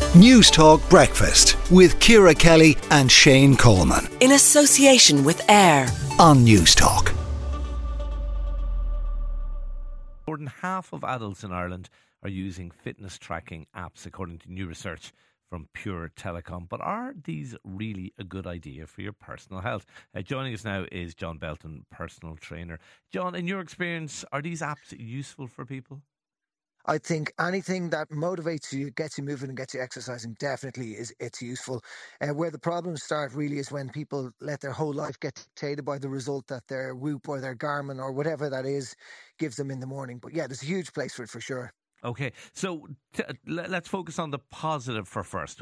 News Talk Breakfast with Ciara Kelly and Shane Coleman. In association with AIR On News Talk. More than half of adults in Ireland are using fitness tracking apps, according to new research from Pure Telecom. But are these really a good idea for your personal health? Joining us now is John Belton, personal trainer. John, in your experience, are these apps useful for people? I think anything that motivates you, gets you moving and gets you exercising, definitely it's useful. Where the problems start really is when people let their whole life get dictated by the result that their Whoop or their Garmin or whatever that is gives them in the morning. But yeah, there's a huge place for it for sure. Okay, so let's focus on the positive first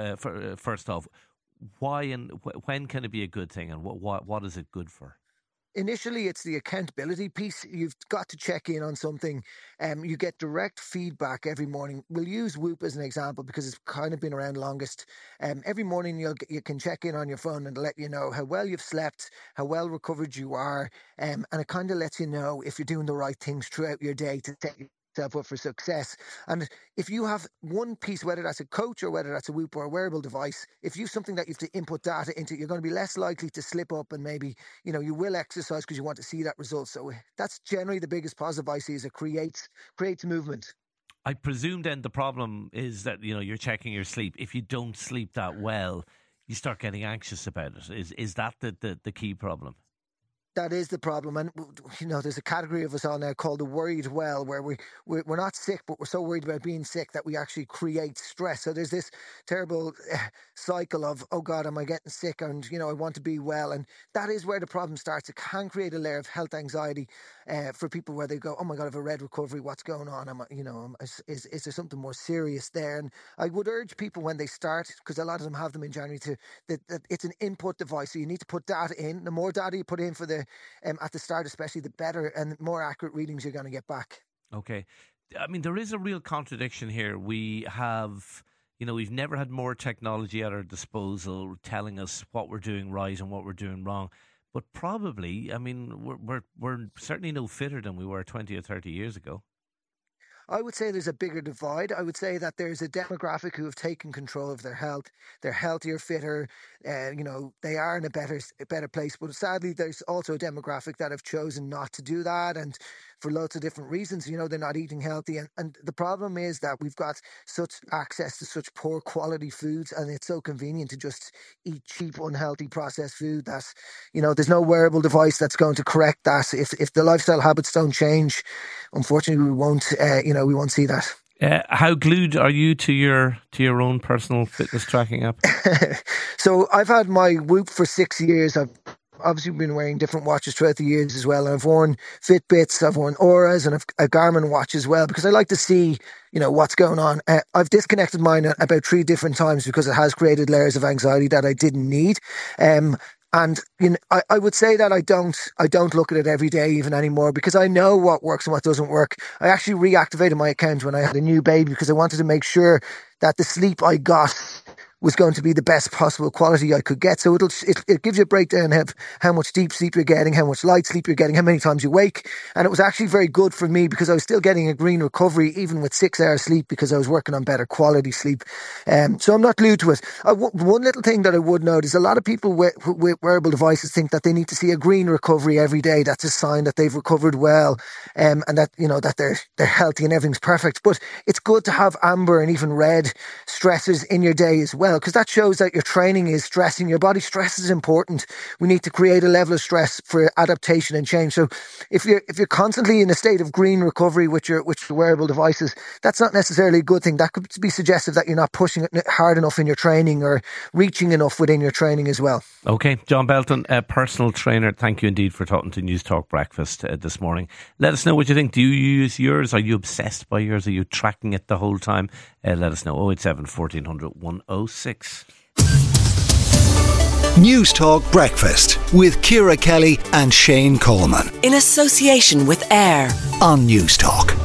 off. Why and when can it be a good thing, and what is it good for? Initially, it's the accountability piece. You've got to check in on something. You get direct feedback every morning. We'll use Whoop as an example because it's kind of been around longest. Every morning you can check in on your phone and let you know how well you've slept, how well recovered you are, and it kind of lets you know if you're doing the right things throughout your day to set yourself up for success. And if you have one piece, whether that's a coach or whether that's a Whoop or a wearable device, if you have something that you have to input data into, you're going to be less likely to slip up, and maybe you will exercise because you want to see that result. So that's generally the biggest positive I see, is it creates movement. I presume then the problem is that you're checking your sleep. If you don't sleep that well, you start getting anxious about it. Is that the key problem? That is the problem. And, there's a category of us all now called the worried well, where we're not sick, but we're so worried about being sick that we actually create stress. So there's this terrible cycle of, oh God, am I getting sick? And, I want to be well. And that is where the problem starts. It can create a layer of health anxiety for people where they go, oh my God, I have a red recovery. What's going on? Is there something more serious there? And I would urge people when they start, because a lot of them have them in January, that it's an input device. So you need to put data in. The more data you put in at the start especially, the better and more accurate readings you're going to get back. Okay. I mean, there is a real contradiction here. We have, we've never had more technology at our disposal telling us what we're doing right and what we're doing wrong. But probably, we're certainly no fitter than we were 20 or 30 years ago. I would say there's a bigger divide. I would say that there's a demographic who have taken control of their health. They're healthier, fitter. They are in a better place. But sadly, there's also a demographic that have chosen not to do that, and for lots of different reasons. They're not eating healthy, and the problem is that we've got such access to such poor quality foods, and it's so convenient to just eat cheap, unhealthy, processed food that there's no wearable device that's going to correct that. If the lifestyle habits don't change, unfortunately, we won't see that. How glued are you to your own personal fitness tracking app? So I've had my Whoop for 6 years. I've obviously been wearing different watches throughout the years as well. And I've worn Fitbits, I've worn Auras, and I've a Garmin watch as well, because I like to see, what's going on. I've disconnected mine about 3 different times because it has created layers of anxiety that I didn't need. And I would say that I don't look at it every day even anymore, because I know what works and what doesn't work. I actually reactivated my account when I had a new baby because I wanted to make sure that the sleep I got was going to be the best possible quality I could get. So it gives you a breakdown of how much deep sleep you're getting, how much light sleep you're getting, how many times you wake. And it was actually very good for me because I was still getting a green recovery even with 6 hours sleep, because I was working on better quality sleep. So I'm not glued to it. One little thing that I would note is a lot of people with wearable devices think that they need to see a green recovery every day. That's a sign that they've recovered well, and that that they're healthy and everything's perfect. But it's good to have amber and even red stressors in your day as well, because that shows that your training is stressing your body. Stress is important. We need to create a level of stress for adaptation and change. So if you're constantly in a state of green recovery with your wearable devices, that's not necessarily a good thing. That could be suggestive that you're not pushing it hard enough in your training or reaching enough within your training as well. Okay, John Belton, a personal trainer, thank you indeed for talking to News Talk Breakfast this morning. Let us know what you think. Do you use yours? Are you obsessed by yours? Are you tracking it the whole time? Let us know. 087 1400 106. News Talk Breakfast with Ciara Kelly and Shane Coleman. in association with AIR On News Talk.